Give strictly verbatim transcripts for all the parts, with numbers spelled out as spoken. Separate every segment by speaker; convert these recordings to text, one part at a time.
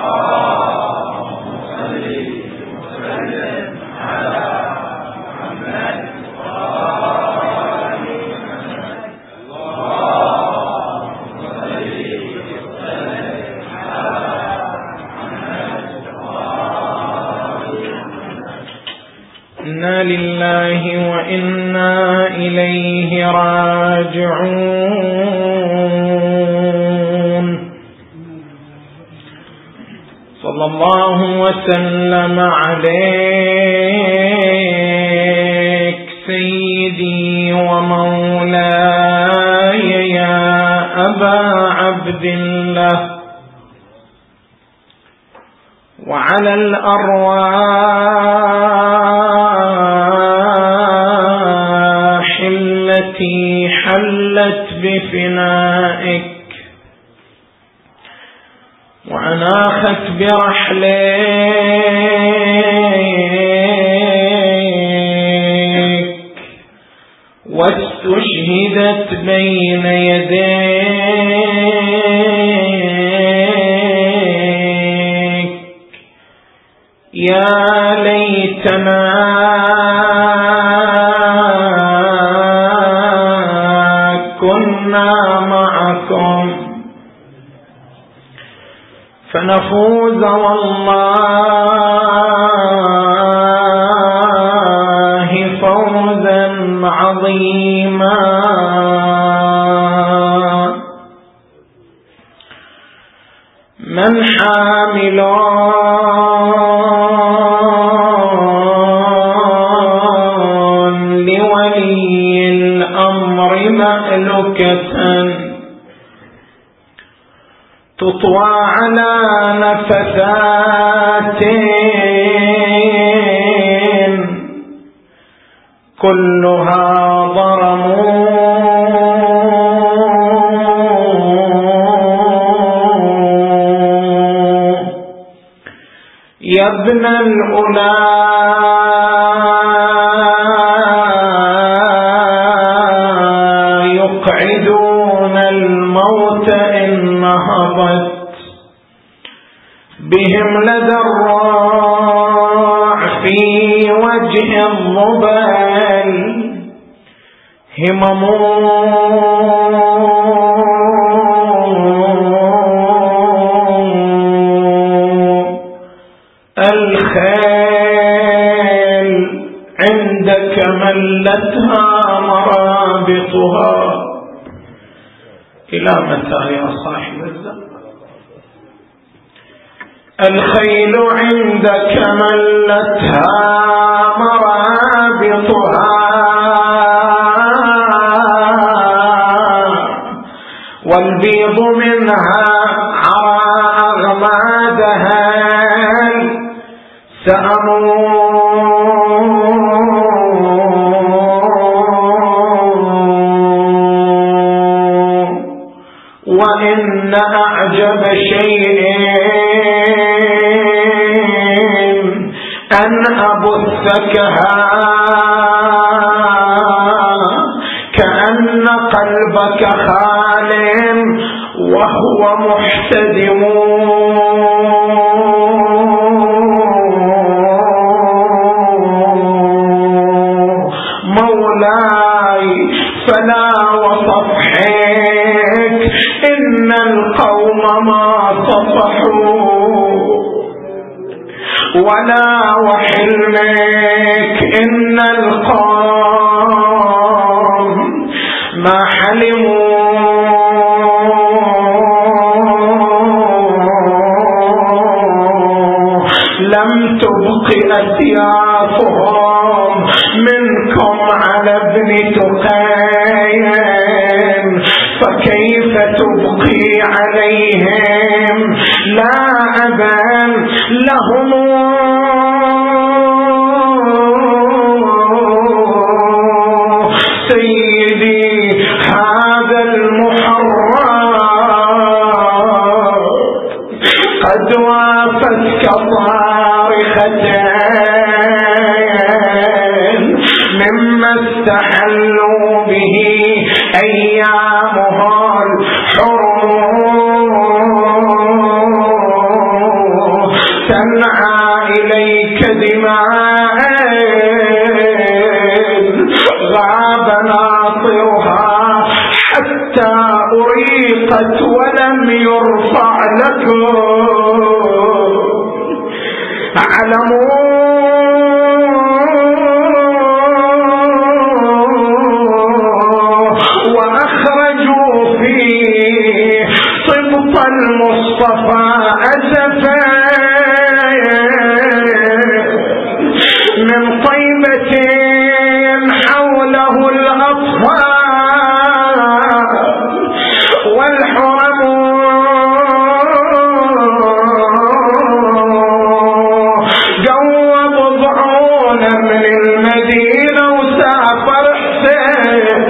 Speaker 1: إنا لله وإنا إليه راجعون. صلى الله وسلم عليك سيدي ومولاي يا أبا عبد الله، وعلى الأرواح التي حلت بفنائك وأناخت برحلك واستشهدت بين يديك، يا ليتنا كنا معكم فنفوز والله فوزا عظيما. من حامل لولي الأمر مألكة تطوى على نفثات كلها ضرم يا ابن الأولى يقعدون الموت إن نهضت بهم لدى الراع في وجه الضبال همم الخيل عندك ملتها مرابطها. إلى متى يا صاحب الزمان؟ الخيل عندك ملتها مرابطها والبيض منها عرى أغمادها سأموت. وإن أعجب شيء أن أبثكها كأن قلبك خال وهو محتدم. مولاي فلا وصفحك إن القوم ما صفحوا ولا وحلمك إن القوم ما حلموا. لم تبق أسيافهم منكم على ابن تقين فكيف تبقي عليهم لا أبا لهم. سيدي هذا المحرم قد وافتك صارخة مما استحلوا به أيامها الحرم. تنعى إليك دماء غاب ناطرها حتى أريقت ولم يرفع لكم علموا وأخرجوا فيه صبط المصطفى أسفا من طيبة حوله الأطفال والحرم جو بضعون من المدينة وسافر حسين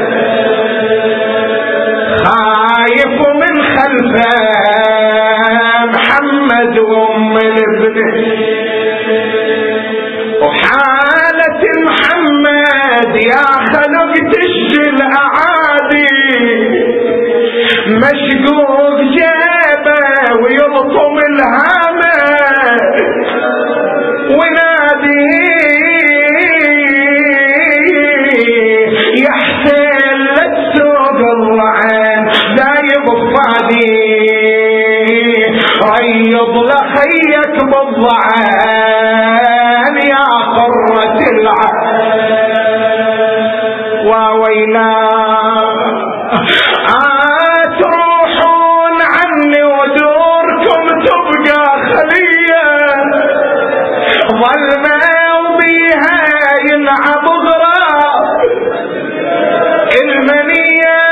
Speaker 1: خايف من خلفه محمد وام الابن وحالة محمد يا خلق تشجي الأعادي مشقوق جيبه ويلطم الهامة ونادي يا حسين لا تسوق الرعين لا يبفادي ريض لخيك بالضعين يا قرة العين وويلا أتروحون عني ودوركم تبقى خلية ظلمة وبيها يلعب غراب المنية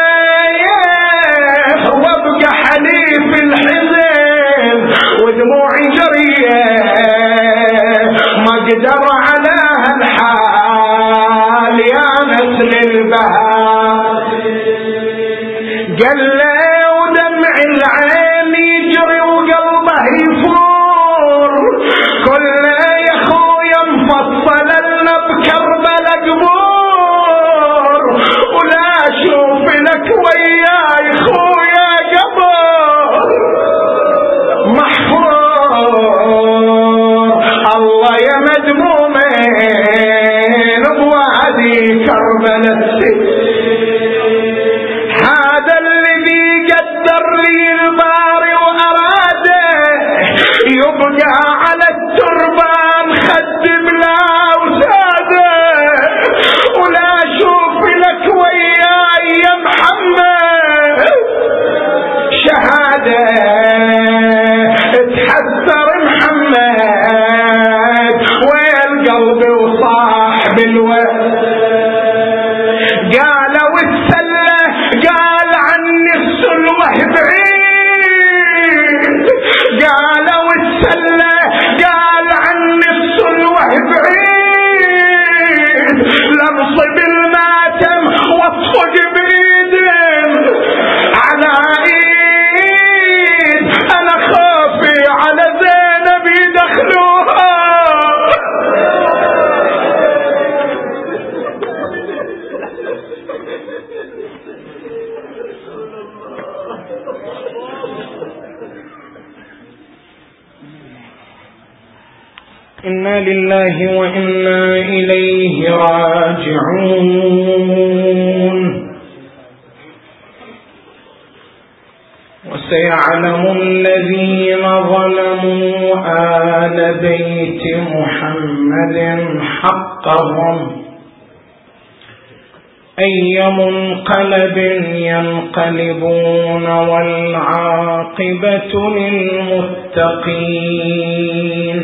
Speaker 1: وابقى حليف الحزن ودموعي جرية ما قدر على هالحال يا نسل البهاء قال له ودمع العين يجري وقلبه يفور كله يا خويا مفصل لنا بكربلاء قبور ولا اشوف لك وياي خويا قبر محفور الله يا مدمومين بوادي كربلاء هذا الذي قدر لي الباري وأراده يبقى على التربان خدم لا وساده ولا اشوف لك وياي يا محمد شهاده اتحسر محمد والقلب وصاحب الوقت قالوا السله قال عني السلوه بعيد قالوا السله قال عني السلوه بعيد لنصب الماتم واطفق بايد على ايد انا خافي على زينب يدخلوها إنا لله وإنا إليه راجعون وسيعلم الذين ظلموا آل بيت محمد حقهم أي منقلب ينقلبون والعاقبة للمتقين.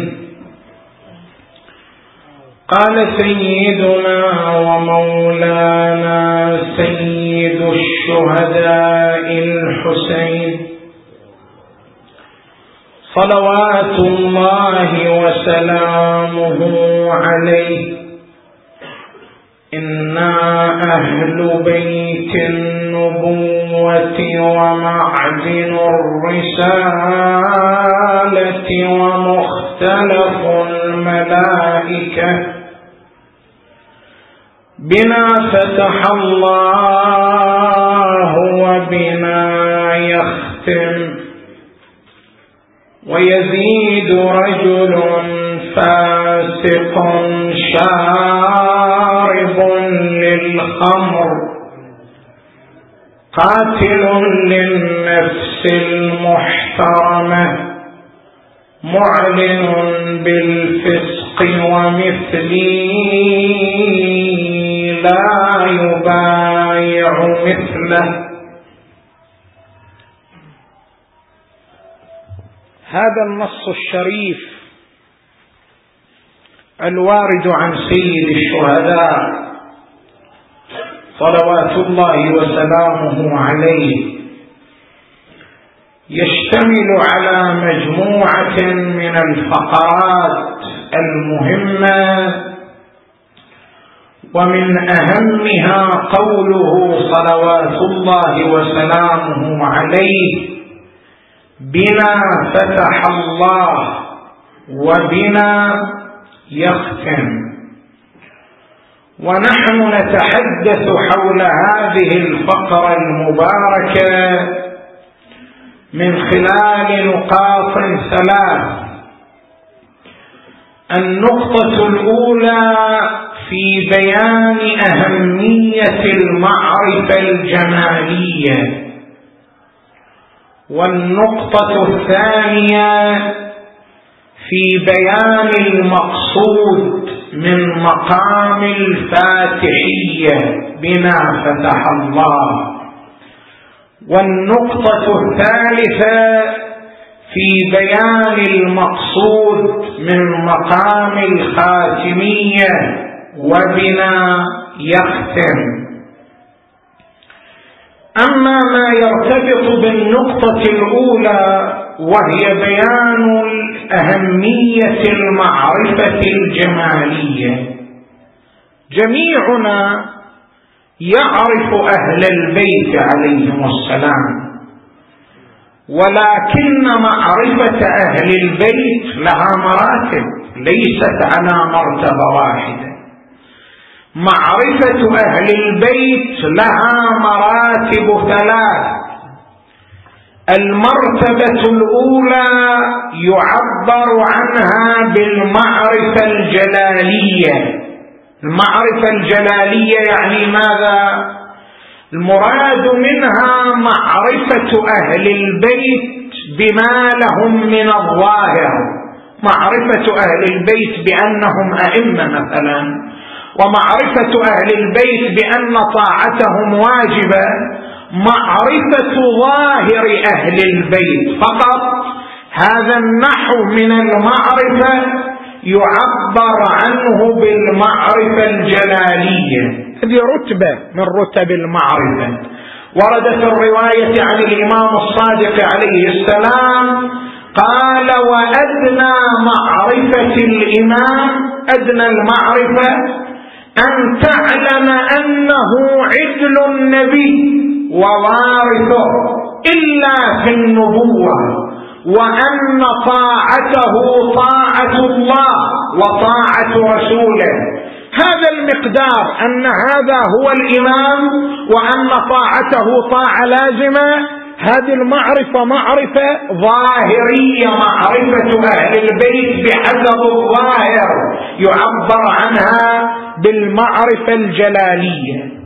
Speaker 1: قال سيدنا ومولانا سيد الشهداء الحسين صلوات الله وسلامه عليه: إنا أهل بيت النبوة ومعدن الرسالة ومختلف الملائكة بنا فتح الله وبنا يختم، ويزيد رجل فاسق شارب للخمر قاتل للنفس المحترمة معلن بالفسق ومثلي لا يبايع مثله. هذا النص الشريف الوارد عن سيد الشهداء صلوات الله وسلامه عليه يشتمل على مجموعة من الفقرات المهمة، ومن أهمها قوله صلوات الله وسلامه عليه: بنا فتح الله وبنا يختم. ونحن نتحدث حول هذه الفقرة المباركة من خلال نقاط ثلاث. النقطة الأولى في بيان أهمية المعرفة الجمالية، والنقطة الثانية في بيان المقصود من مقام الفاتحية بنا فتح الله، والنقطة الثالثة في بيان المقصود من مقام الخاتمية وبنا يختم. أما ما يرتبط بالنقطة الأولى وهي بيان أهمية المعرفة الجمالية، جميعنا يعرف أهل البيت عليهم السلام، ولكن معرفة أهل البيت لها مراتب ليست على مرتبة واحدة. معرفة أهل البيت لها مراتب ثلاث. المرتبة الأولى يعبر عنها بالمعرفة الجلالية. المعرفة الجلالية يعني ماذا؟ المراد منها معرفة أهل البيت بما لهم من الظاهر، معرفة أهل البيت بأنهم أئمة مثلا، ومعرفة أهل البيت بأن طاعتهم واجبة، معرفة ظاهر أهل البيت فقط. هذا النحو من المعرفة يعبر عنه بالمعرفة الجلالية، هذه رتبة من رتب المعرفة. ورد في الرواية عن الإمام الصادق عليه السلام قال: وأدنى معرفة الإمام، أدنى المعرفة أن تعلم أنه عدل النبي ووارثه إلا في النبوة، وأن طاعته طاعة الله وطاعة رسوله. هذا المقدار، أن هذا هو الإمام وأن طاعته طاعة لازمة، هذه المعرفة معرفة ظاهرية، معرفة أهل البيت بحسب الظاهر يعبر عنها بالمعرفة الجلالية.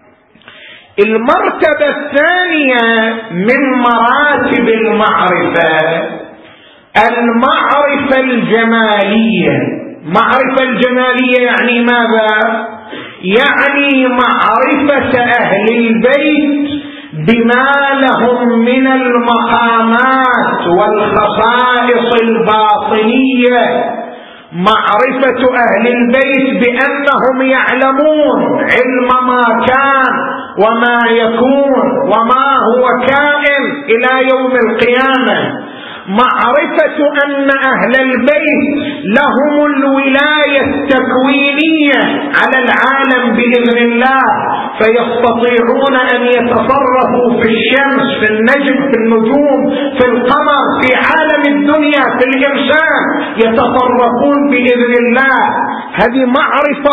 Speaker 1: المرتبة الثانية من مراتب المعرفة المعرفة الجمالية. معرفة الجمالية يعني ماذا؟ يعني معرفة أهل البيت بما لهم من المقامات والخصائص الباطنية، معرفة أهل البيت بأنهم يعلمون علم ما كان وما يكون وما هو كائن إلى يوم القيامة، معرفة أن أهل البيت لهم الولاية التكوينية على العالم بإذن الله، فيستطيعون أن يتصرفوا في الشمس، في النجم، في النجوم، في القمر، في عالم الدنيا، في الإنسان، يتصرفون بإذن الله. هذه معرفة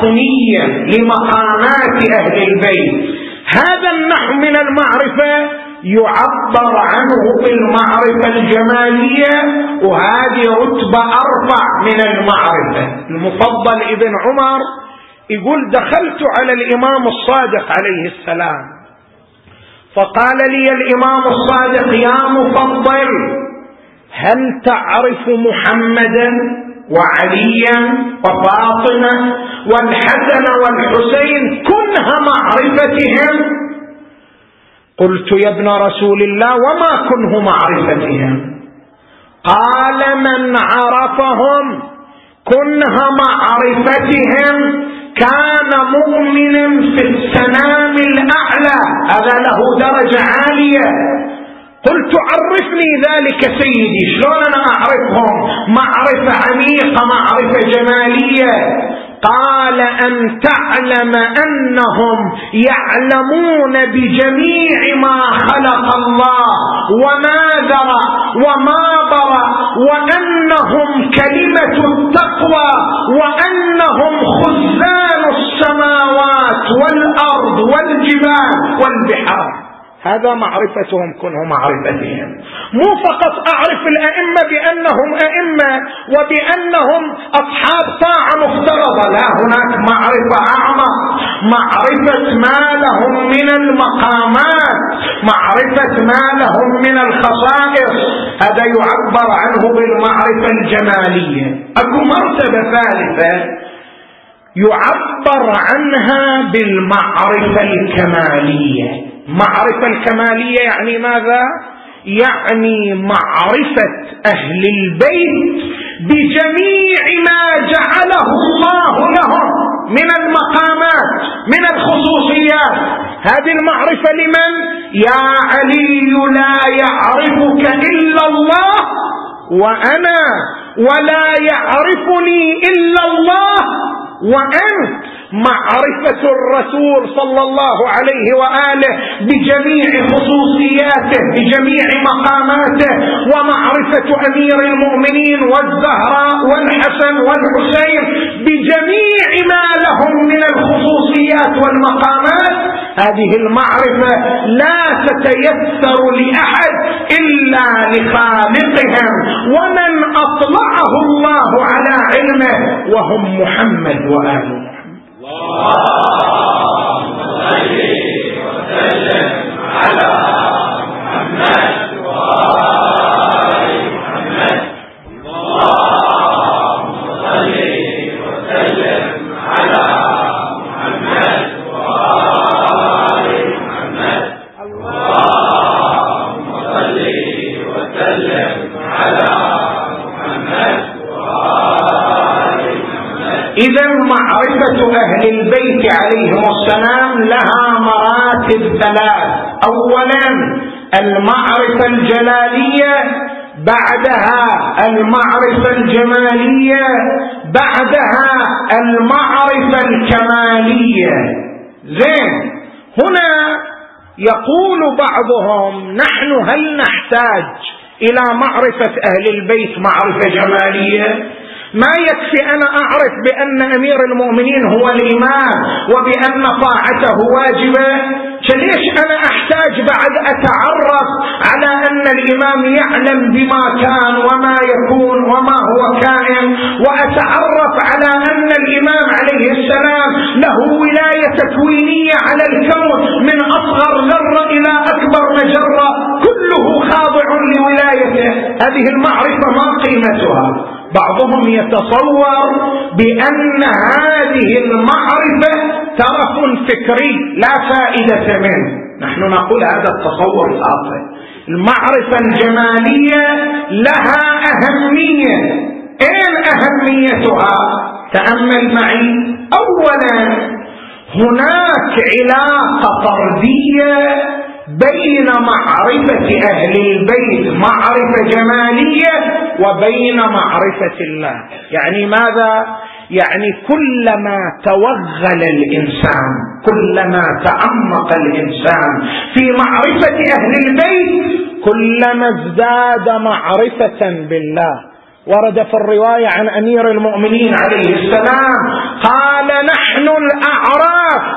Speaker 1: باطنية لمقامات أهل البيت. هذا النحو من المعرفة يعبر عنه بالمعرفة الجمالية، وهذه رتبة أرفع من المعرفة. المفضل ابن عمر يقول: دخلت على الإمام الصادق عليه السلام فقال لي الإمام الصادق: يا مفضل، هل تعرف محمدا وعليا وفاطمة والحسن والحسين كنه معرفتهم؟ قلت: يا ابن رسول الله، وما كنه معرفتهم؟ قال: من عرفهم كنه معرفتهم كان مؤمنا في السنام الأعلى، هذا له درجة عالية. قلت: عرفني ذلك سيدي، شلون أنا أعرفهم معرفة عميقة معرفة جمالية؟ قال: أن تعلم أنهم يعلمون بجميع ما خلق الله وما ذرى وما برى، وأنهم كلمة التقوى، وأنهم خزان السماوات والأرض والجبال والبحار. هذا معرفتهم كنه معرفتهم. مو فقط أعرف الأئمة بأنهم أئمة وبأنهم أصحاب طاعة مفترضة، لا، هناك معرفة أعمق، معرفة ما لهم من المقامات، معرفة ما لهم من الخصائص، هذا يعبر عنه بالمعرفة الجمالية. أكو مرتبة ثالثة يعبر عنها بالمعرفة الكمالية. معرفة الكمالية يعني ماذا؟ يعني معرفة أهل البيت بجميع ما جعله الله لهم من المقامات من الخصوصيات. هذه المعرفة لمن؟ يا علي لا يعرفك إلا الله وأنا، ولا يعرفني إلا الله وأنت. معرفة الرسول صلى الله عليه وآله بجميع خصوصياته بجميع مقاماته، ومعرفة أمير المؤمنين والزهراء والحسن والحسين بجميع ما لهم من الخصوصيات والمقامات. هذه المعرفة لا تتيسر لأحد إلا لخالقهم، ومن أطلعه الله على علمه وهم محمد وآل محمد. اللهم صل وسلم على محمد وآل محمد. اللهم صل وسلم على محمد وآل محمد. اللهم صل وسلم على محمد وآل محمد. إذا معرفة أهل البيت عليهم السلام لها مراتب ثلاث: أولا المعرفة الجلالية، بعدها المعرفة الجمالية، بعدها المعرفة الكمالية. زين، هنا يقول بعضهم: نحن هل نحتاج إلى معرفة أهل البيت معرفة جمالية؟ ما يكفي أنا أعرف بأن أمير المؤمنين هو الإمام وبأن طاعته واجبة؟ ليش أنا أحتاج بعد أتعرف على أن الإمام يعلم بما كان وما يكون وما هو كائن، وأتعرف على أن الإمام عليه السلام له ولاية تكوينية على الكون من أصغر ذرة إلى أكبر مجرة كله خاضع لولايته؟ هذه المعرفة ما قيمتها؟ بعضهم يتصور بأن هذه المعرفة ترف فكري لا فائدة منه. نحن نقول هذا التصور خاطئ. المعرفة الجمالية لها أهمية. أين أهميتها؟ تأمل معي. أولا، هناك علاقة طردية بين معرفة أهل البيت معرفة جمالية وبين معرفة الله. يعني ماذا؟ يعني كلما توغل الإنسان، كلما تعمق الإنسان في معرفة أهل البيت، كلما ازداد معرفة بالله. ورد في الرواية عن أمير المؤمنين عليه السلام قال: نحن الأعراف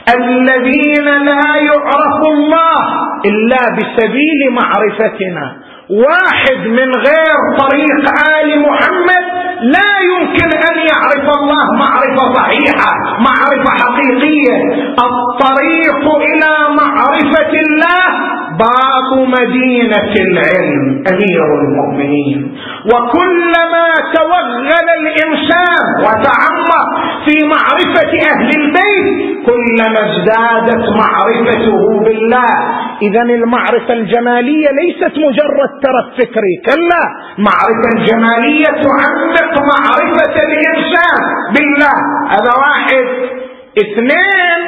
Speaker 1: الذين لا يعرف الله إلا بسبيل معرفتنا. واحد من غير طريق آل محمد لا يمكن أن يعرف الله معرفة صحيحة، معرفة حقيقية. الطريق إلى معرفة الله باب مدينة العلم أمير المؤمنين. وكلما توغل الإنسان وتعمق في معرفة أهل البيت كلما ازدادت معرفته بالله. إذا المعرفة الجمالية ليست مجرد ترف فكري، كلا، معرفة الجمالية تعمق معرفة الإنسان بالله. هذا واحد. اثنين،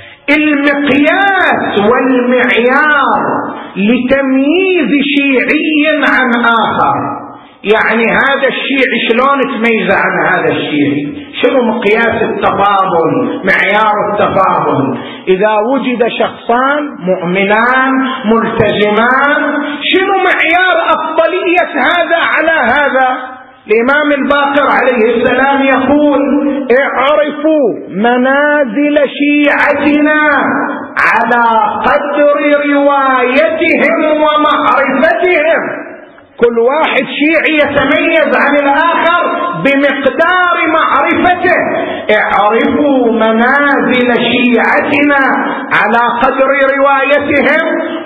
Speaker 1: المقياس والمعيار لتمييز شيعي عن آخر. يعني هذا الشيعي شلون تميز عن هذا الشيعي؟ شنو مقياس التفاضل، معيار التفاضل؟ إذا وجد شخصان مؤمنان ملتزمان شنو معيار أفضلية هذا على هذا؟ الإمام الباقر عليه السلام يقول: اعرفوا منازل شيعتنا على قدر روايتهم ومعرفتهم. كل واحد شيعي يتميز عن الآخر بمقدار معرفته. اعرفوا منازل شيعتنا على قدر روايتهم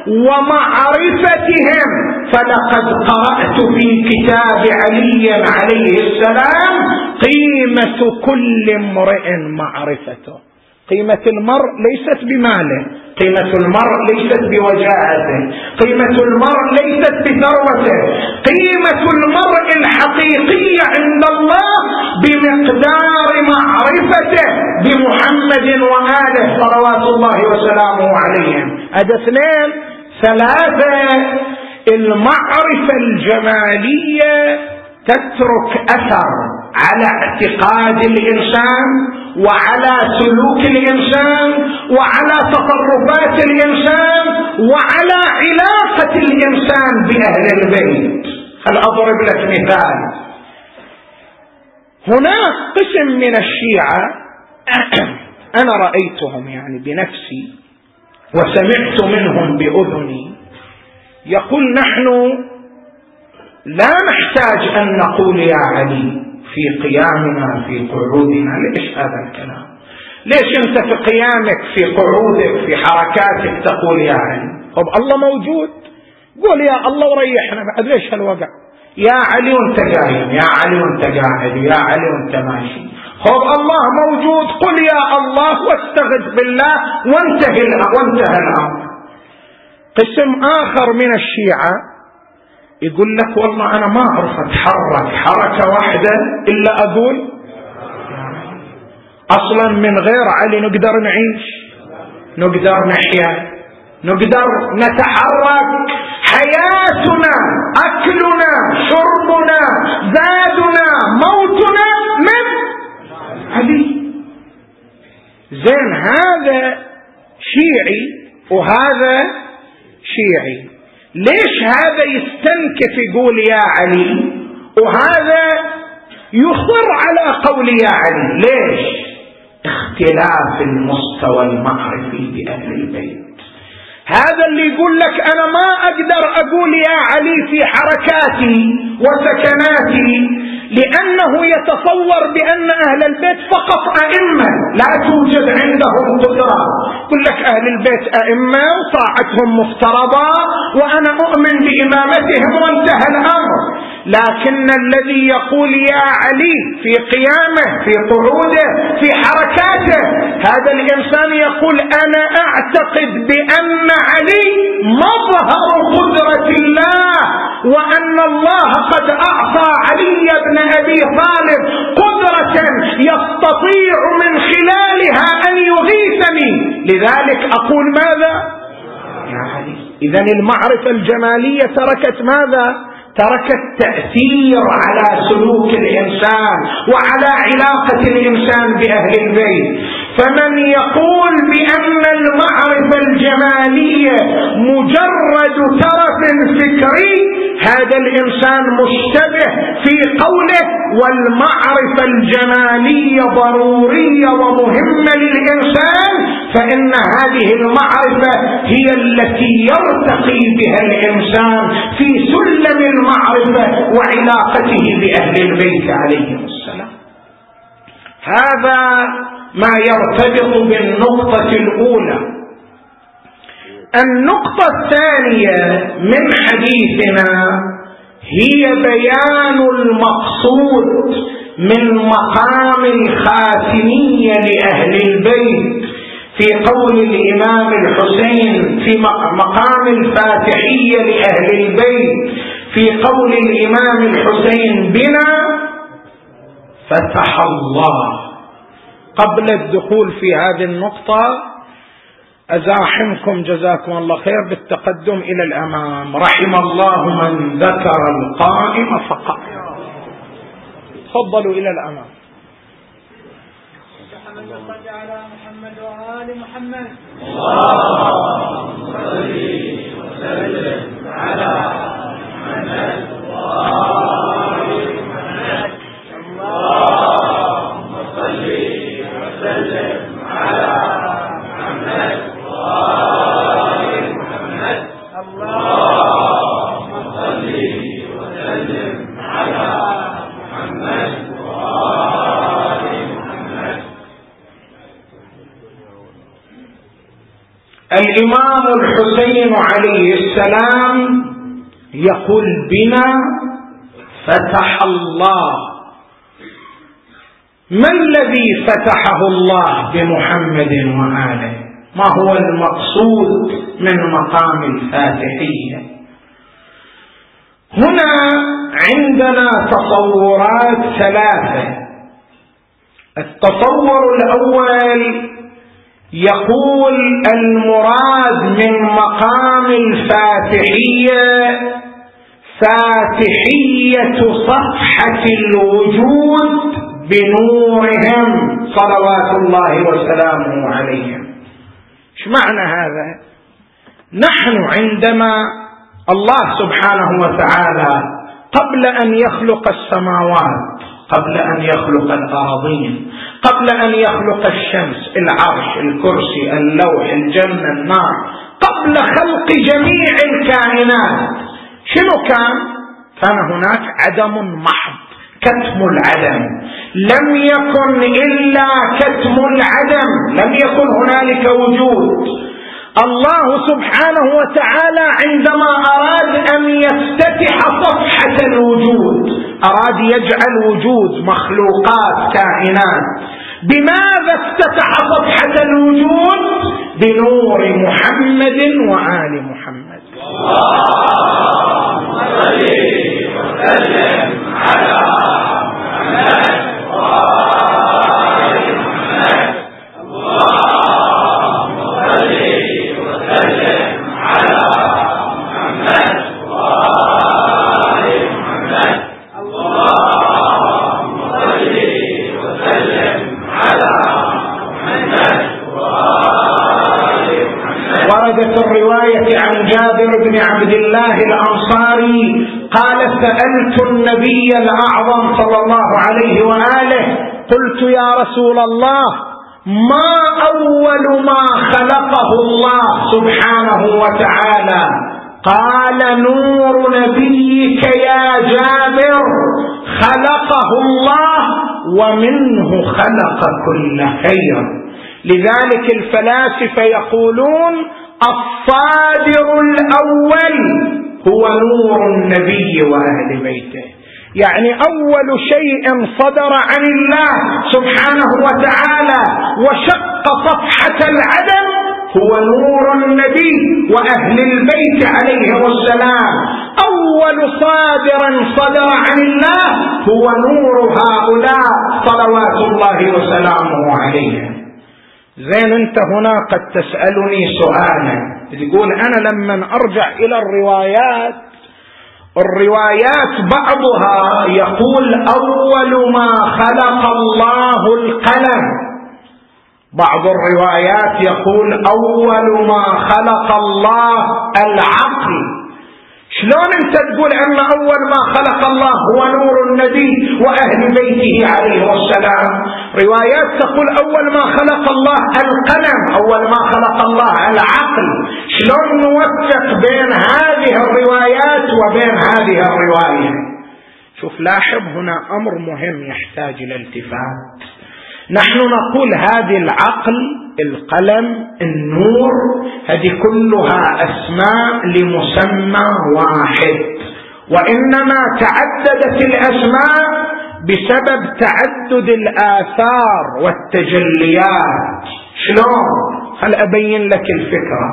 Speaker 1: ومعرفتهم. فلقد قرأت في كتاب علي عليه السلام: قيمة كل امرئ معرفته. قيمة المرء ليست بماله، قيمة المرء ليست بوجاهته، قيمة المرء ليست بثروته، قيمة المرء الحقيقية عند الله بمقدار معرفته بمحمد وآله صلوات الله وسلامه عليهم. هذا اثنين. ثلاثة، المعرفة الجمالية تترك أثر على اعتقاد الإنسان وعلى سلوك الإنسان وعلى تصرفات الإنسان وعلى علاقة الإنسان بأهل البيت. هل أضرب لك مثال؟ هناك قسم من الشيعة أنا رأيتهم يعني بنفسي وسمعت منهم بأذني يقول: نحن لا نحتاج أن نقول يا علي في قيامنا في قعودنا. ليش هذا الكلام؟ ليش أنت في قيامك في قعودك في حركاتك تقول يا علي؟ طب الله موجود، قول يا الله وريحنا بعد. ليش هالوقع؟ يا علي وانت قايم، يا علي وانت قاعد، يا علي وانت ماشي. خب الله موجود، قل يا الله واستغث بالله وانتهي وانتهى الأمر. قسم آخر من الشيعة يقول لك: والله أنا ما أعرف أتحرك حركة واحدة إلا أقول أصلا من غير علي نقدر نعيش، نقدر نحيا، نقدر نتحرك. حياتنا، أكلنا، شربنا، زادنا، موتنا من علي. زين، هذا شيعي وهذا شيعي. ليش هذا يستنكف يقول يا علي وهذا يصر على قول يا علي؟ ليش؟ اختلاف المستوى المعرفي بأهل البيت. هذا اللي يقول لك أنا ما أقدر أقول يا علي في حركاتي وسكناتي لأنه يتصور بأن أهل البيت فقط أئمة لا توجد عندهم قدرة. يقول لك أهل البيت أئمة وطاعتهم مفترضة وأنا أؤمن بإمامتهم وانتهى الأمر. لكن الذي يقول يا علي في قيامه في قعوده في حركاته، هذا الإنسان يقول أنا أعتقد بأن علي مظهر قدرة الله وأن الله قد أعطى علي بن أبي طالب قدرة يستطيع من خلالها أن يغيثني، لذلك أقول ماذا؟ يا علي. إذن المعرفة الجمالية تركت ماذا؟ تركت تأثير على سلوك الإنسان وعلى علاقة الإنسان بأهل البيت. فمن يقول بأن المعرفة الجمالية مجرد ترف فكري، هذا الإنسان مشتبه في قوله والمعرفة الجمالية ضرورية ومهمة للإنسان، فإن هذه المعرفة هي التي يرتقي بها الإنسان في سلم المعرفة وعلاقته بأهل البيت عليهم السلام. هذا ما يرتبط بالنقطة الأولى. النقطة الثانية من حديثنا هي بيان المقصود من مقام الخاتمية لأهل البيت في قول الإمام الحسين، في مقام الفاتحية لأهل البيت في قول الإمام الحسين بنا فتح الله. قبل الدخول في هذه النقطة أزاحمكم جزاكم الله خير بالتقدم إلى الأمام. رحم الله من ذكر القائم فقط. تفضلوا إلى الأمام.
Speaker 2: صل على محمد وآل محمد.
Speaker 3: اللهم صل وسلم على محمد وآل محمد. اللهم صل وسلم على محمد وآل محمد. اللهم صل وسلم على محمد وآل محمد.
Speaker 1: الإمام الحسين عليه السلام يقول بنا فتح الله. ما الذي فتحه الله بمحمد وآله؟ ما هو المقصود من مقام الفاتحية؟ هنا عندنا تصورات ثلاثة. التصور الأول يقول المراد من مقام الفاتحية فاتحية صفحة الوجود بنورهم صلوات الله وسلامه عليهم. ايش معنى هذا؟ نحن عندما الله سبحانه وتعالى قبل أن يخلق السماوات، قبل أن يخلق الأراضين، قبل أن يخلق الشمس، العرش، الكرسي، اللوح، الجنة، النار، قبل خلق جميع الكائنات شنو كان؟ كان هناك عدم محض، كتم العدم، لم يكن إلا كتم العدم، لم يكن هنالك وجود. الله سبحانه وتعالى عندما أراد أن يفتتح صفحة الوجود، أراد يجعل وجود مخلوقات كائنات. بماذا افتتح صفحة الوجود؟ بنور محمد وآل محمد.
Speaker 3: اللهم صل وسلم على محمد وآل محمد. اللهم صل وسلم على محمد وآل محمد. اللهم صل وسلم على محمد وآل محمد.
Speaker 1: وردت الرواية عن جابر بن عبد الله الأنصاري قال سألت النبي الأعظم صلى الله عليه وآله قلت يا رسول الله ما أول ما خلقه الله سبحانه وتعالى؟ قال نور نبيك يا جابر خلقه الله ومنه خلق كل خير. لذلك الفلاسفة يقولون الصادر الأول هو نور النبي وأهل بيته، يعني أول شيء صدر عن الله سبحانه وتعالى وشق صفحة العدم هو نور النبي وأهل البيت عليهم السلام. أول صادر صدر عن الله هو نور هؤلاء صلوات الله وسلامه عليهم. زين، انت هنا قد تسألني سؤالا، تقول انا لما ارجع الى الروايات، الروايات بعضها يقول اول ما خلق الله القلم، بعض الروايات يقول اول ما خلق الله العقل. شلون انت تقول ان اول ما خلق الله هو نور النبي واهل بيته عليه السلام؟ روايات تقول اول ما خلق الله القلم، اول ما خلق الله العقل. شلون نوفق بين هذه الروايات وبين هذه الرواية؟ شوف لاحظ هنا امر مهم يحتاج الى التفات. نحن نقول هذه العقل، القلم، النور، هذه كلها اسماء لمسمى واحد، وانما تعددت الاسماء بسبب تعدد الاثار والتجليات. شلون؟ خل ابين لك الفكرة.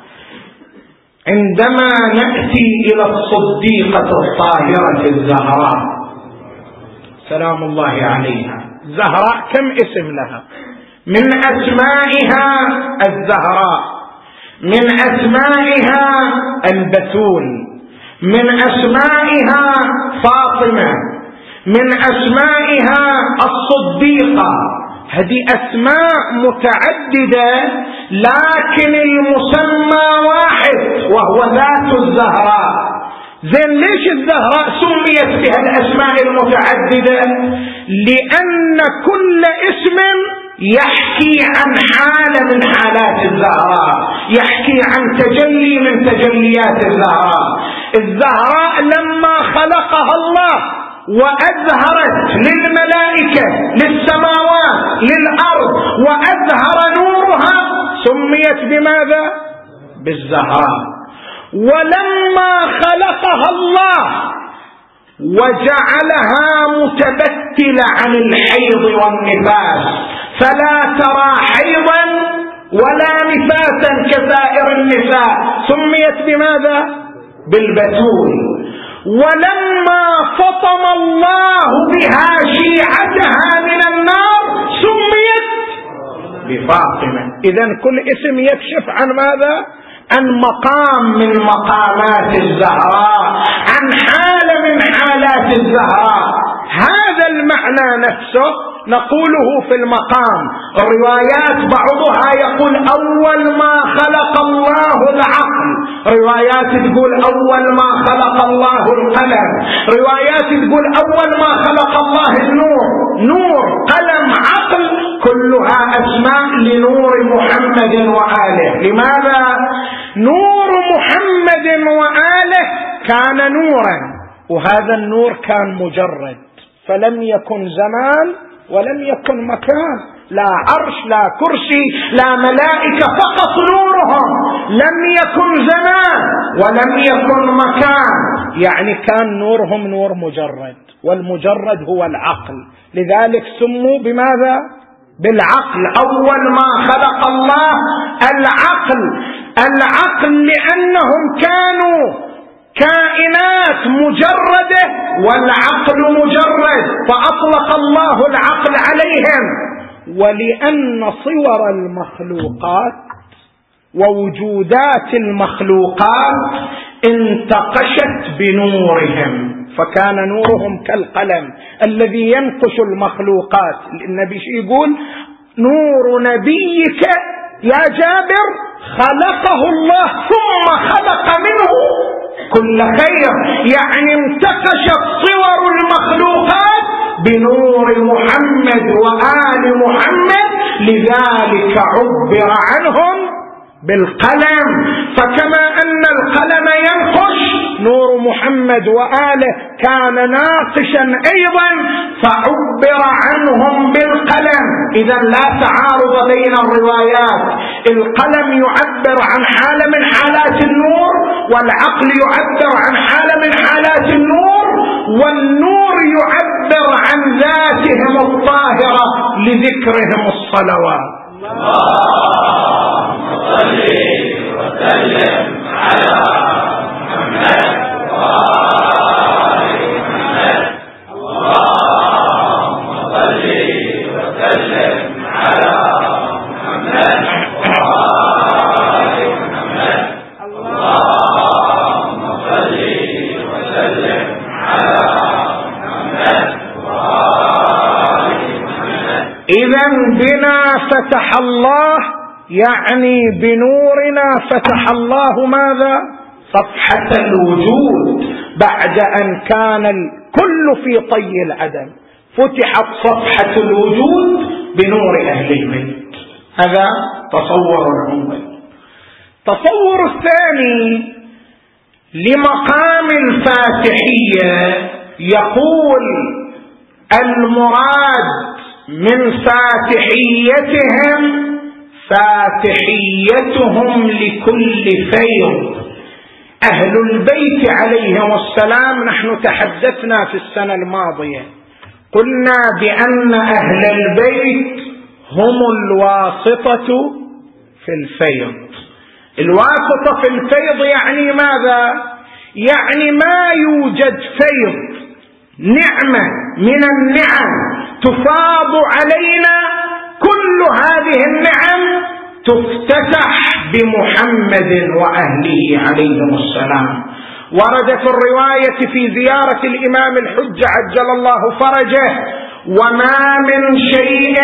Speaker 1: عندما نأتي الى الصديقة الطاهرة الزهراء سلام الله عليها، الزهراء كم اسم لها؟ من اسمائها الزهراء، من اسمائها البتول، من اسمائها فاطمة، من اسمائها الصديقة. هذه اسماء متعددة لكن المسمى واحد وهو ذات الزهراء. زين ليش الزهراء سميت بها الاسماء المتعددة؟ لان كل اسم يحكي عن حالة من حالات الزهراء، يحكي عن تجلي من تجليات الزهراء. الزهراء لما خلقها الله وأزهرت للملائكة، للسماوات، للأرض، وأزهر نورها سميت بماذا؟ بالزهراء. ولما خلقها الله وجعلها متبتلة عن الحيض والنفاس، فلا ترى حيضا ولا نفاسا كسائر النساء، سميت بماذا؟ بالبتول. ولما فطم الله بها شيعتها من النار سميت بفاطمة. إذن كل اسم يكشف عن ماذا؟ عن مقام من مقامات الزهراء، عن حالة من حالات الزهراء. هذا المعنى نفسه نقوله في المقام. الروايات بعضها يقول أول ما خلق الله العقل، روايات تقول أول ما خلق الله القلم، روايات تقول أول ما خلق الله النور. نور، قلم، عقل، كلها أسماء لنور محمد وآله. لماذا؟ نور محمد وآله كان نورا، وهذا النور كان مجرد، فلم يكن زمان ولم يكن مكان، لا عرش لا كرسي لا ملائكة، فقط نورهم. لم يكن زمان ولم يكن مكان، يعني كان نورهم نور مجرد، والمجرد هو العقل. لذلك سموا بماذا؟ بالعقل. أول ما خلق الله العقل. العقل لأنهم كانوا كائنات مجردة والعقل مجرد، فأطلق الله العقل عليهم. ولأن صور المخلوقات ووجودات المخلوقات انتقشت بنورهم، فكان نورهم كالقلم الذي ينقش المخلوقات. النبي يقول نور نبيك يا جابر خلقه الله ثم خلق منه كل خير، يعني انتقشت صور المخلوقات بنور محمد وآل محمد، لذلك عبر عنهم بالقلم. فكما أن القلم ينقش، نور محمد وآله كان ناقشا أيضا فعبر عنهم بالقلم. إذا لا تعارض بين الروايات. القلم يعبر عن حالة من حالات النور، والعقل يعبر عن حالة من حالات النور، والنور يعبر عن ذاتهم الطاهرة لذكرهم الصلوات.
Speaker 3: اللهم صل وسلم على محمد وآل محمد. اللهم صل وسلم على محمد وآل محمد. اللهم صل وسلم على محمد وآل محمد.
Speaker 1: إذا بنا فتح الله، يعني بنورنا فتح الله ماذا؟ صفحة الوجود بعد أن كان الكل في طي العدم، فتحت صفحة الوجود بنور أهل البيت. هذا تصور الأول. تصور الثاني لمقام الفاتحية، يقول المراد من فاتحيتهم فاتحيتهم لكل فيض. أهل البيت عليهم السلام، نحن تحدثنا في السنة الماضية قلنا بأن أهل البيت هم الواسطة في الفيض. الواسطة في الفيض يعني ماذا؟ يعني ما يوجد فيض، نعمة من النعم تفاض علينا، كل هذه النعم تفتتح بمحمد وأهله عليهم السلام. ورد في الرواية في زيارة الإمام الحجة عجل الله فرجه: وما من شيء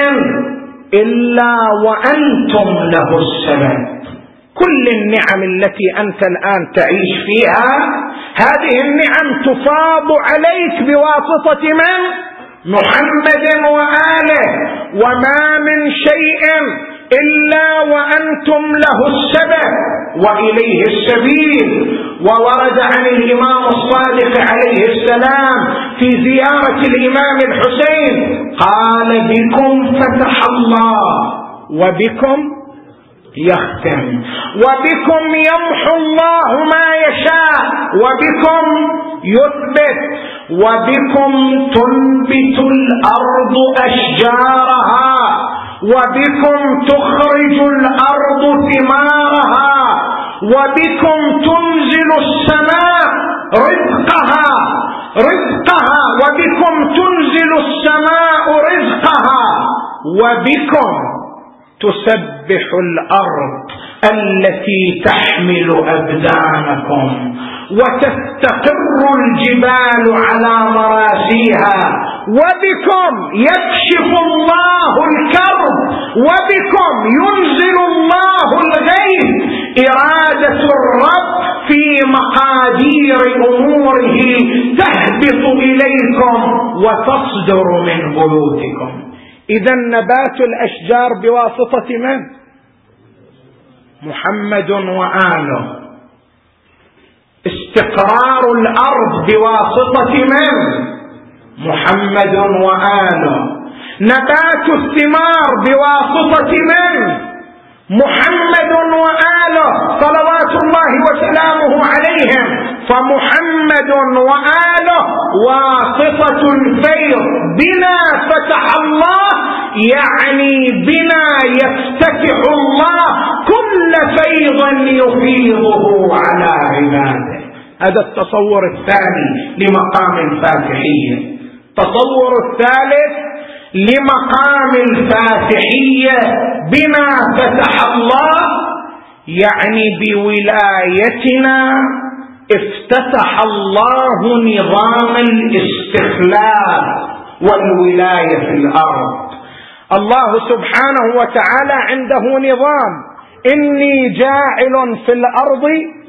Speaker 1: إلا وأنتم له السبب. كل النعم التي أنت الآن تعيش فيها، هذه النعم تفاض عليك بواسطة من؟ محمد وآله. وما من شيء إلا وأنتم له السبب وإليه السبيل. وورد عن الإمام الصادق عليه السلام في زيارة الإمام الحسين قال: بكم فتح الله وبكم يختم، وبكم يمحو الله ما يشاء وبكم يثبت، وبكم تنبت الأرض أشجارها، وبكم تخرج الأرض ثمارها، وبكم تنزل السماء رزقها رزقها وبكم تنزل السماء رزقها، وبكم تسبح الأرض التي تحمل أبدانكم، وتستقر الجبال على مراسيها، وبكم يكشف الله الكرب، وبكم ينزل الله الغيث. إرادة الرب في مقادير أموره تهبط إليكم وتصدر من بيوتكم. إذا نبات الأشجار بواسطة من؟ محمد وآله. استقرار الأرض بواسطة من؟ محمد وآله. نبات الثمار بواسطة من؟ محمد وآله صلوات الله وسلامه عليهم. فمحمد وآله واسطة الفيض. بنا فتح الله، يعني بنا يفتتح الله كل فيض يفيضه على عباده. هذا التصور الثاني لمقام الفاتحية. التصور الثالث لمقام الفاتحية بما فتح الله، يعني بولايتنا افتتح الله نظام الاستخلاف والولاية في الأرض. الله سبحانه وتعالى عنده نظام: إني جاعل في الأرض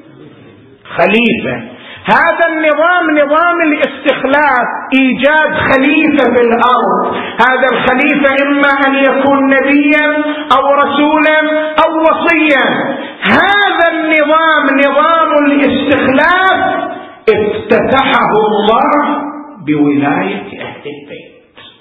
Speaker 1: خليفة. هذا النظام نظام الاستخلاف، إيجاد خليفة في الأرض. هذا الخليفة إما أن يكون نبيا أو رسولا أو وصيا. هذا النظام نظام الاستخلاف افتتحه الله بولاية أهل البيت.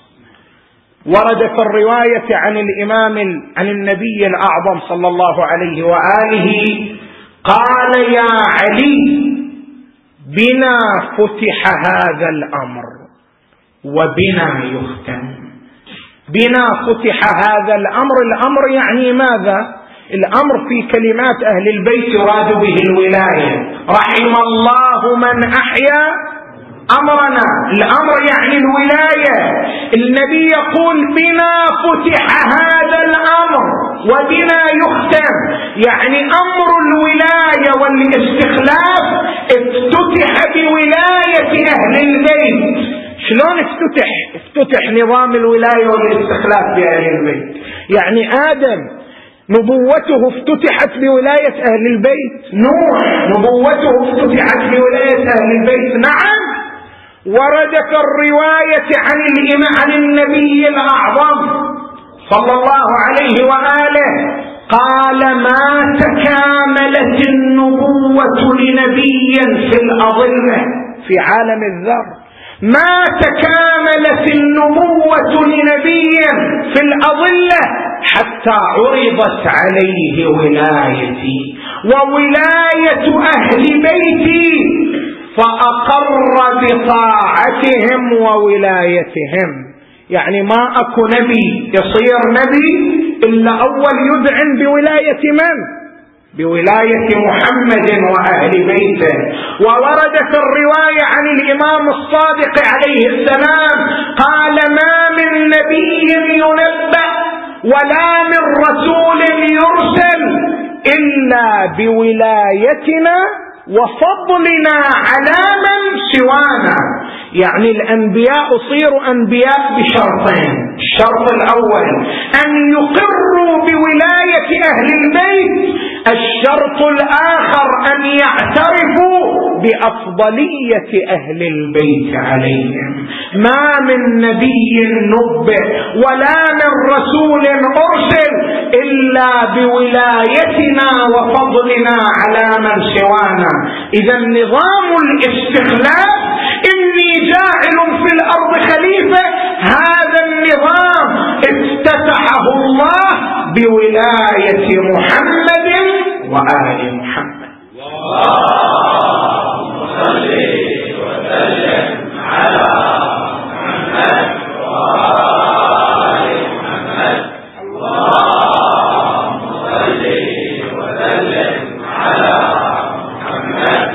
Speaker 1: ورد في الرواية عن الإمام عن النبي الأعظم صلى الله عليه وآله قال: يا علي، بنا فتح هذا الأمر وبنا يختم. بنا فتح هذا الأمر. الأمر يعني ماذا؟ الأمر في كلمات أهل البيت يراد به الولاية. رحم الله من أحيا أمرنا. الأمر يعني الولاية. النبي يقول: بنا فتح هذا الأمر وبنا يختم، يعني أمر الولاية والاستخلاف افتتح بولاية أهل البيت. شلون افتتح؟ افتتح نظام الولاية والاستخلاف بأهل البيت. يعني آدم نبوته افتتحت بولاية أهل البيت. نوح نبوته افتتحت بولاية أهل البيت. نعم، وردت الرواية عن الإمام عن النبي الأعظم صلى الله عليه وآله قال: ما تكاملت النبوة لنبي في الأضلة في عالم الذر، ما تكاملت النبوة لنبي في الأضلة حتى عرضت عليه ولايتي وولاية أهل بيتي فأقر بطاعتهم وولايتهم. يعني ما أكو نبي يصير نبي إلا أول يدعن بولاية من؟ بولاية محمد وأهل بيته. ووردت الرواية عن الإمام الصادق عليه السلام قال: ما من نبي ينبأ ولا من رسول يرسل إلا بولايتنا وفضلنا على من سوانا. يعني الأنبياء صيروا أنبياء بشرطين: الشرط الأول أن يقروا بولاية أهل البيت، الشرط الآخر أن يعترفوا بأفضلية أهل البيت عليهم. ما من نبي نبئ ولا من رسول أرسل إلا بولايتنا وفضلنا على من سوانا. إذا نظام الاستخلاف، إني جاعل في الأرض خليفة، هذا النظام افتتحه الله بولاية محمد وآل محمد.
Speaker 3: اللهم صل وسلم على محمد وآل محمد. اللهم صل وسلم على محمد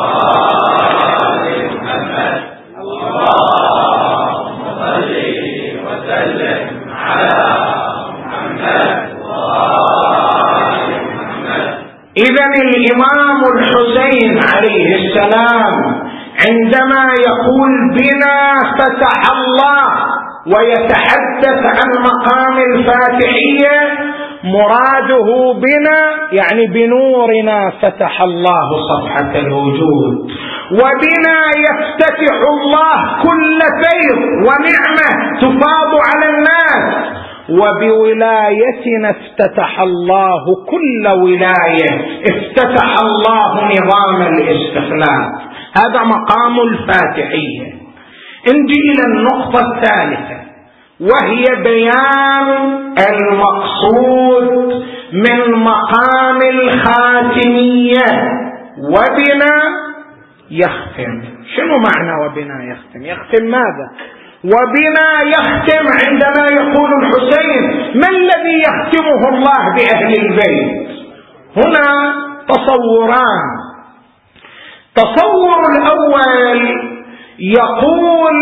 Speaker 3: وآل محمد. اللهم صل وسلم على محمد وآل محمد.
Speaker 1: إذن الإمام الحسين عليه السلام عندما يقول بنا فتح الله ويتحدث عن مقام الفاتحية، مراده بنا يعني بنورنا فتح الله صفحة الوجود، وبنا يفتتح الله كل خير ونعمة تفاض على الناس، وبولايتنا افتتح الله كل ولاية، افتتح الله نظام الاستخلاف. هذا مقام الفاتحية. نجي إلى النقطة الثالثة، وهي بيان المقصود من مقام الخاتمية. وبنا يختم. شنو معنى وبنا يختم؟ يختم ماذا؟ وبنا يختم عندما يقول الحسين: ما الذي يختمه الله بأهل البيت؟ هنا تصوران. تصور الأول يقول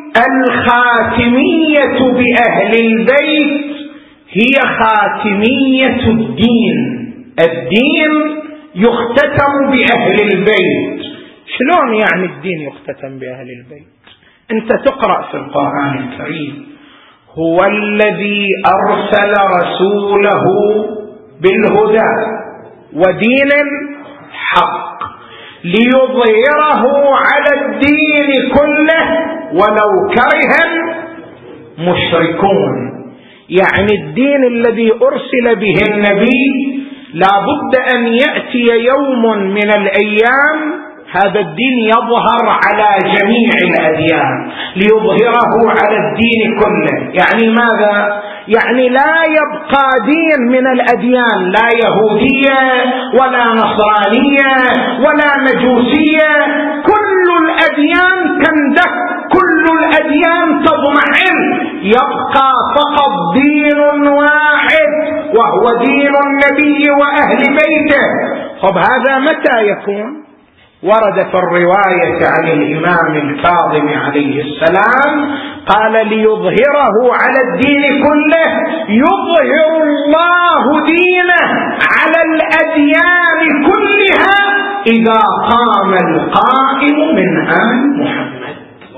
Speaker 1: الخاتمية بأهل البيت هي خاتمية الدين، الدين يختتم بأهل البيت. شلون يعني الدين يختتم بأهل البيت؟ أنت تقرأ في القرآن الكريم: هو الذي أرسل رسوله بالهدى ودين الحق ليظهره على الدين كله ولو كره المشركون. يعني الدين الذي أرسل به النبي لا بد أن يأتي يوم من الأيام هذا الدين يظهر على جميع الأديان، ليظهره على الدين كله. يعني ماذا؟ يعني لا يبقى دين من الأديان، لا يهودية ولا نصرانية ولا مجوسية، كل الأديان تندك، كل الأديان تضمحل، يبقى فقط دين واحد وهو دين النبي وأهل بيته. طب هذا متى يكون؟ ورد في الرواية عن الإمام الكاظم عليه السلام قال: ليظهره على الدين كله، يظهر الله دينه على الأديان كلها إذا قام القائم من آل محمد.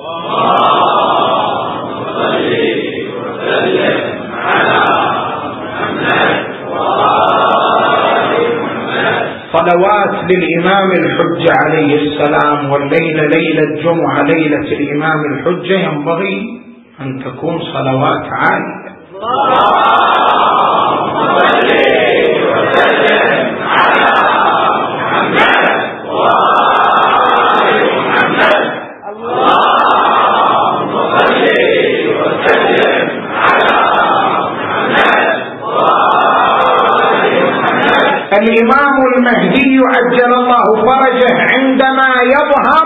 Speaker 3: اللهم صل وسلم على محمد وآل
Speaker 1: صلوات للإمام الحجة عليه السلام، والليلة ليلة جمعة ليلة الإمام الحجة، ينبغي أن تكون صلوات عالية.
Speaker 3: اللهم صل وسلم على محمد وآل محمد. اللهم صل وسلم على محمد وآل محمد.
Speaker 1: الإمام المهدي عجل الله فرجه عندما يظهر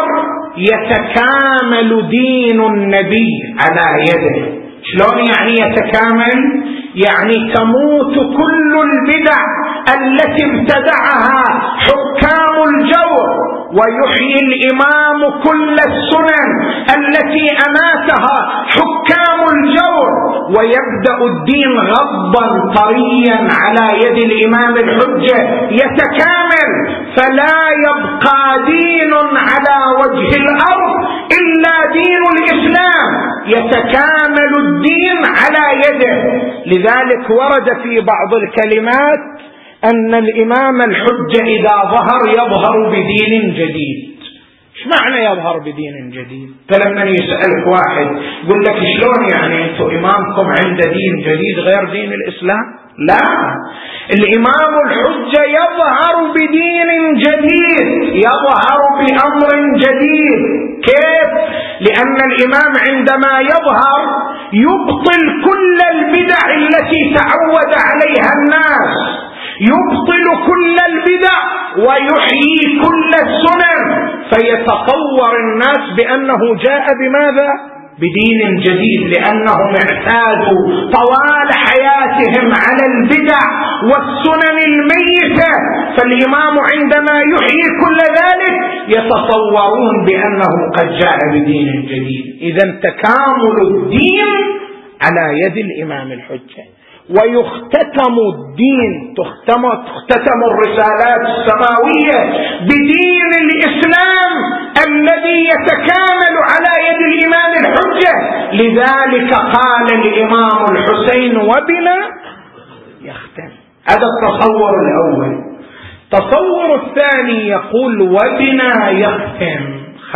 Speaker 1: يتكامل دين النبي على يده. شلون يعني يتكامل؟ يعني تموت كل البدع التي ابتدعها حكام الجور، ويحيي الإمام كل السنن التي أماتها حكام الجور، ويبدأ الدين غضا طريا على يد الإمام الحجة يتكامل، فلا يبقى دين على وجه الأرض إلا دين الإسلام، يتكامل الدين على يده. لذلك ورد في بعض الكلمات أن الإمام الحجة إذا ظهر يظهر بدين جديد. ايش معنى يظهر بدين جديد؟ فلما يسألك واحد يقول لك شلون يعني انتم إمامكم عنده دين جديد غير دين الإسلام؟ لا، الإمام الحجة يظهر بدين جديد، يظهر بأمر جديد. كيف؟ لأن الإمام عندما يظهر يبطل كل البدع التي تعود عليها الناس، يبطل كل البدع ويحيي كل السنن، فيتصور الناس بأنه جاء بماذا؟ بدين جديد، لأنهم اعتادوا طوال حياتهم على البدع والسنن الميتة، فالإمام عندما يحيي كل ذلك يتصورون بأنه قد جاء بدين جديد. إذن تكامل الدين على يد الإمام الحجة، ويختتم الدين، تختم, تختتم الرسالات السماوية بدين الإسلام الذي يتكامل على يد الإمام الحجة. لذلك قال الإمام الحسين وبنا يختم. هذا التصور الأول. التصور الثاني يقول وبنا يختم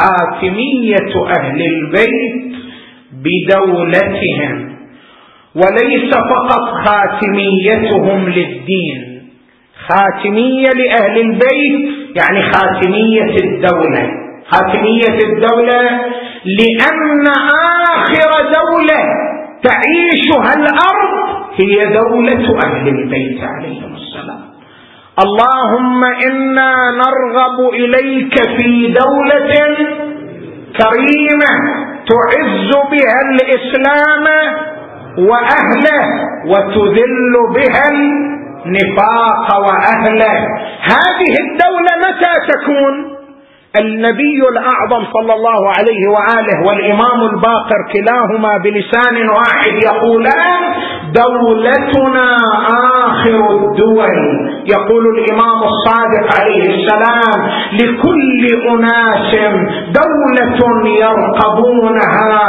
Speaker 1: خاتمية أهل البيت بدولتهم، وليس فقط خاتميتهم للدين، خاتمية لأهل البيت يعني خاتمية الدولة. خاتمية الدولة لأن آخر دولة تعيشها الأرض هي دولة أهل البيت عليهم السلام. اللهم إنا نرغب إليك في دولة كريمة تعز بها الإسلام وأهله وتذل بها النفاق وأهله. هذه الدولة متى تكون؟ النبي الأعظم صلى الله عليه وآله والإمام الباقر كلاهما بلسان واحد يقولان دولتنا آخر الدول. يقول الإمام الصادق عليه السلام لكل أناس دولة يرقبونها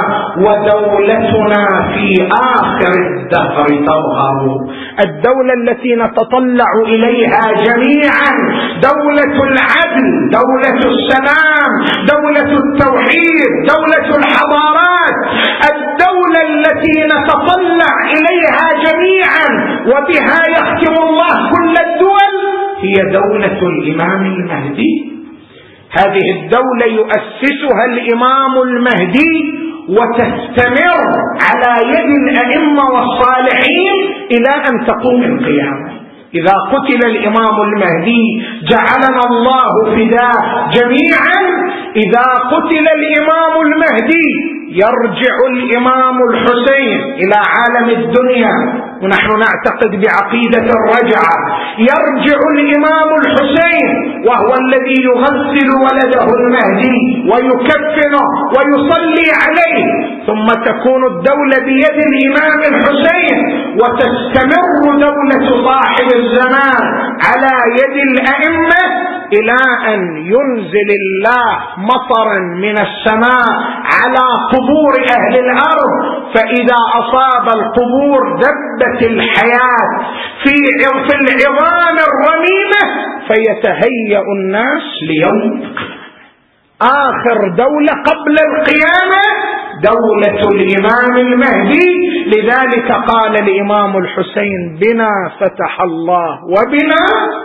Speaker 1: ودولتنا في آخر الدهر تظهر. الدولة التي نتطلع إليها جميعا دولة العدل، دولة السلام، دولة التوحيد، دولة الحضارات، الدولة التي نتطلع إليها جميعا وبها يختم الله كل الدول هي دولة الإمام المهدي. هذه الدولة يؤسسها الإمام المهدي وتستمر على يد الأئمة والصالحين إلى أن تقوم القيامة. إذا قتل الإمام المهدي جعلنا الله فداه جميعا. إذا قتل الإمام المهدي يرجع الإمام الحسين إلى عالم الدنيا، ونحن نعتقد بعقيدة الرجعة. يرجع الإمام الحسين وهو الذي يغسل ولده المهدي ويكفنه ويصلي عليه، ثم تكون الدولة بيد الإمام الحسين وتستمر دولة صاحب الزمان على يد الأئمة إلى أن ينزل الله مطرا من السماء على قبور أهل الأرض، فإذا أصاب القبور دب لذة الحياة في في العظام الرميمة فيتهيأ الناس ليوم القيامة. آخر دولة قبل القيامة دولة الإمام المهدي. لذلك قال الإمام الحسين: بنا فتح الله وبنا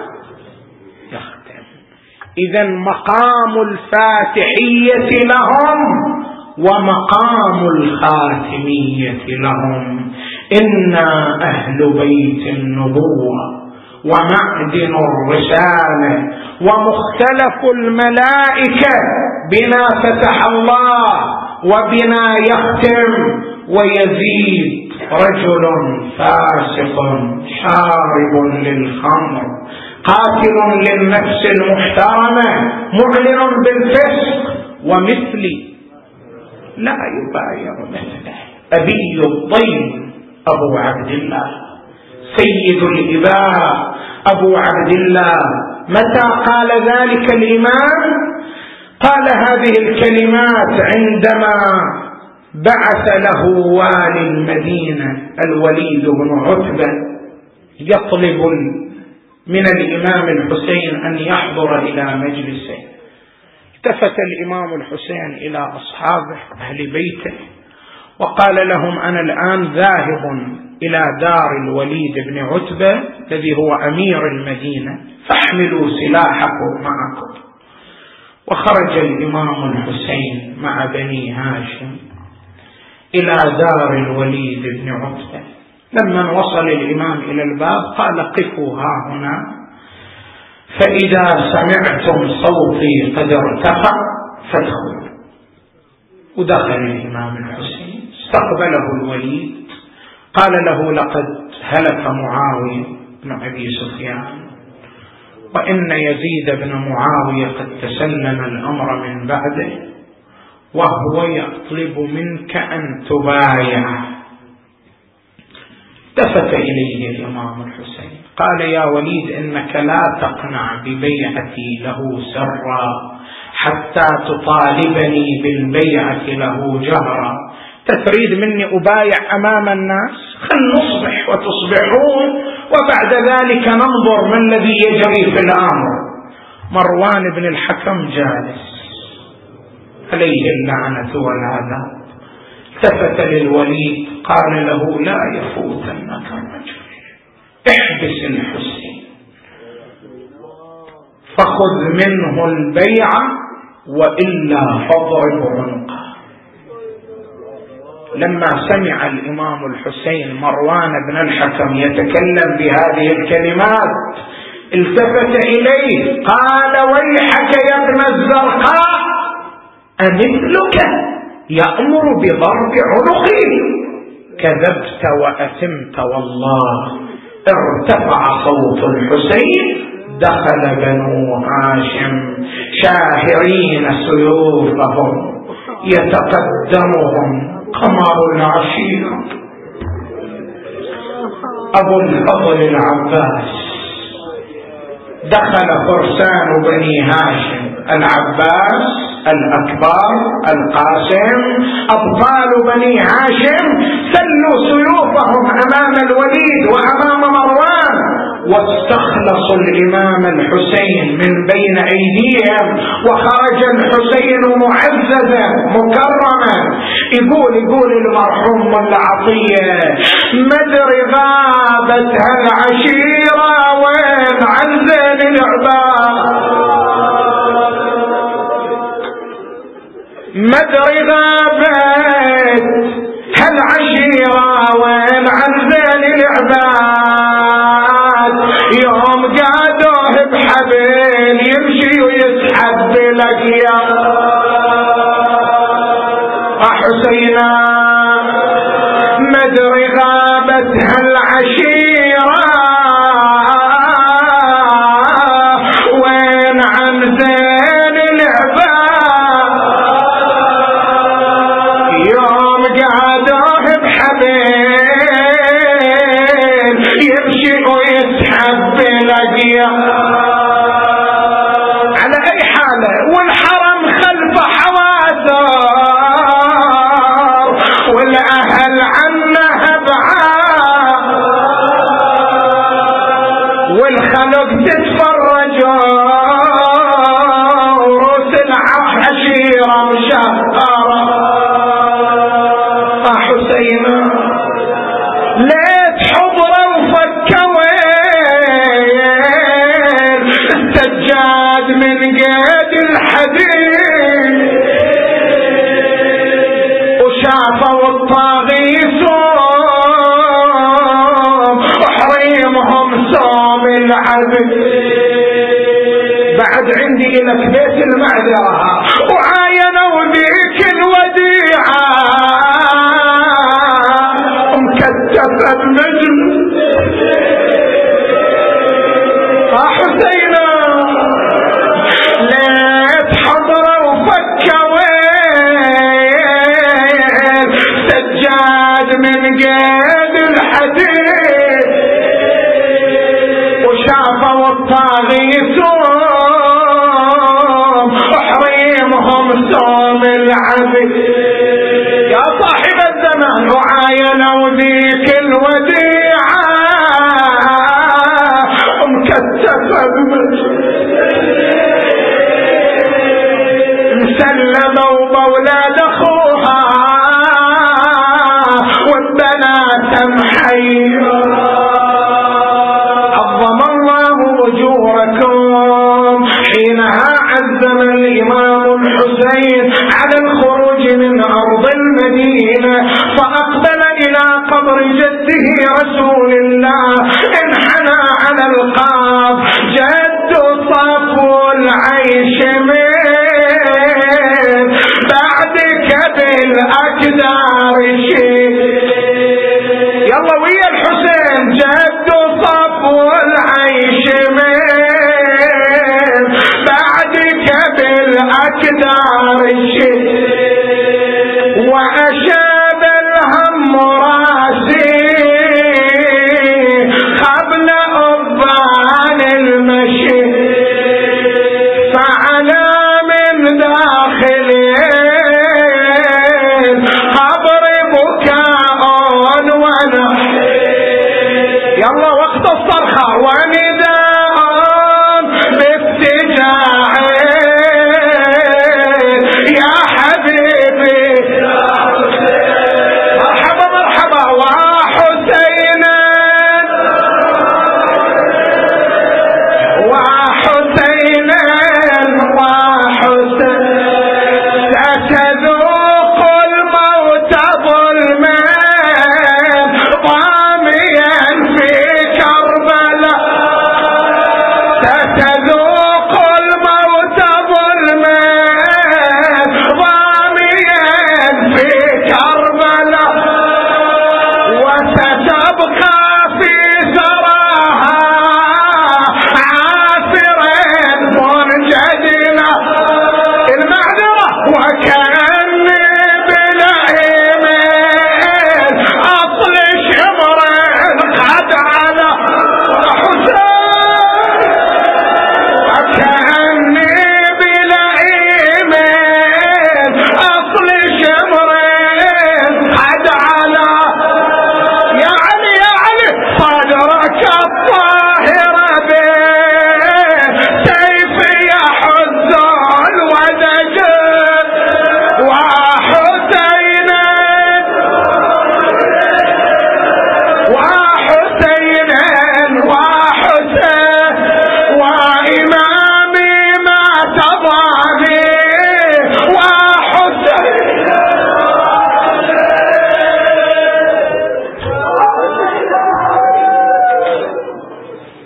Speaker 1: يختم. إذن مقام الفاتحية لهم ومقام الخاتمية لهم. إنا أهل بيت النبوة ومعدن الرسالة ومختلف الملائكة. بنا فتح الله وبنا يختم. ويزيد رجل فاسق شارب للخمر قاتل للنفس المحترمة معلن بالفسق ومثلي لا يبايع مثله. أبي الطيب أبو عبد الله سيد الإباء أبو عبد الله. متى قال ذلك الإمام؟ قال هذه الكلمات عندما بعث له والي المدينة الوليد بن عتبة يطلب من الإمام الحسين أن يحضر إلى مجلسه. التفت الإمام الحسين إلى أصحابه أهل بيته وقال لهم: أنا الآن ذاهب إلى دار الوليد بن عتبة الذي هو أمير المدينة فاحملوا سلاحكم معكم. وخرج الإمام الحسين مع بني هاشم إلى دار الوليد بن عتبة. لما وصل الإمام إلى الباب قال: قفوا ها هنا، فإذا سمعتم صوتي قد ارتفع فادخلوا. ودخل الإمام الحسين استقبله الوليد قال له: لقد هلك معاوية بن أبي سفيان، وإن يزيد بن معاوية قد تسلم الأمر من بعده، وهو يطلب منك أن تبايع. التفت إليه الإمام الحسين قال: يا وليد، إنك لا تقنع ببيعتي له سرا حتى تطالبني بالبيعة له جهرا. تريد مني أبايع أمام الناس؟ خل نصبح وتصبحون وبعد ذلك ننظر ما الذي يجري في الأمر. مروان بن الحكم جالس عليه اللعنة والعذاب، التفت للوليد قال له: لا يفوتنك الرجل، احبس الحسين فخذ منه البيعة وإلا فاضرب عنقه. لما سمع الإمام الحسين مروان بن الحكم يتكلم بهذه الكلمات التفت إليه قال: ويحك يا ابن الزرقاء، أمثلك يأمر بضرب عنقه؟ كذبت وأثمت والله. ارتفع صوت الحسين، دخل بنو هاشم شاهرين سيوفهم يتقدمهم قمر العشيرة أبو الفضل العباس. دخل فرسان بني هاشم العباس الأكبر القاسم أبطال بني هاشم سلوا سيوفهم أمام الوليد وأمام مروان، واستخلصوا الإمام الحسين من بين أيديهم، وخرج الحسين معززا مكرما. يقول يقول المرحوم ملا عطية: مدري غابت هالعشيرة وين عن زين العباد، مدري غابت هالعشيرة وين عن زين العباد، يوم قادوه بحبل يمشي ويسحب بلقيا. حسينا مدري غابت هالعشيرة وين عن زين العباد، يوم قادوه بحبل يمشي ويسحب بلقيا. على أي حالة والحرم خلف حواسه والأهل عنها بعاد، حسينا ليت حضره وفكوين السجاد من قيد الحديد وشافوا الطاغي صوم وحريمهم صوم العبد. بعد عندي لك بيت المعذرة وعاينوا ذيك الوديعة مكتفة بمجل حسينا ليت حضروا وفكوين سجاد من قيد الحديد وشافوا الطاغي صوم وحريمهم صوم العبد. يا صاحب الزمان وعاينوا ذيك الوديعة مكتفة بمجد مسلموا بولاد اخوها والبنات محيرة. عظم الله اجوركم حينها عزم الامام الحسين على الخروج من ارض المدينة فاقبل الى قبر جده رسول الله انحنى على القاب جد صفو العيش من بعدك بالاكدار شيء. يلا ويا الحسين جد صفو العيش من بعدك بالاكدار شيء واشاب الهم راسي قبل أضان المشي فعلى من داخلين قبر بكاء ونحي. يلا وقت الصرخة ونداء بافتجاع يا حبيبي مرحبا مرحبا وحسينا وحسينا وحسين ستذوق الموت ظلما ضاميا في كربلاء ستذوق الموت ظلما ضاميا في كربلاء وستبقى